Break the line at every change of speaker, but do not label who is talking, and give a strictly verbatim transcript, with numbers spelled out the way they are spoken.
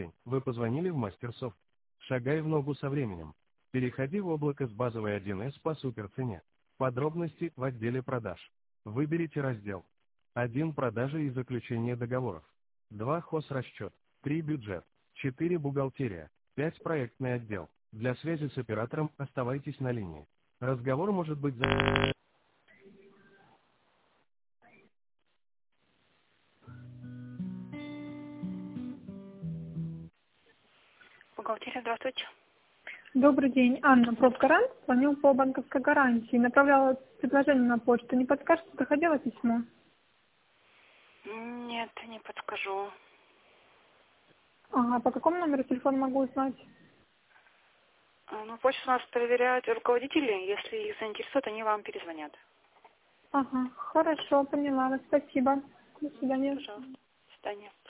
Вы позвонили в MasterSoft. Шагай в ногу со временем. Переходи в облако с базовой один эс по суперцене. Подробности в отделе продаж. Выберите раздел. один. Продажи и заключение договоров. два. Хозрасчет. три. Бюджет. четыре. Бухгалтерия. пять. Проектный отдел. Для связи с оператором оставайтесь на линии. Разговор может быть за... Бухгалтерия, здравствуйте.
Добрый день, Анна, профгарант. Звонил по банковской гарантии. Направляла предложение на почту. Не подскажете, доходило письмо?
Нет, не подскажу.
Ага, по какому номеру телефона могу узнать?
Ну, почту у нас проверяют руководители. Если их заинтересует, они вам перезвонят.
Ага, хорошо, поняла вас. Спасибо. До свидания.
Пожалуйста. До свидания.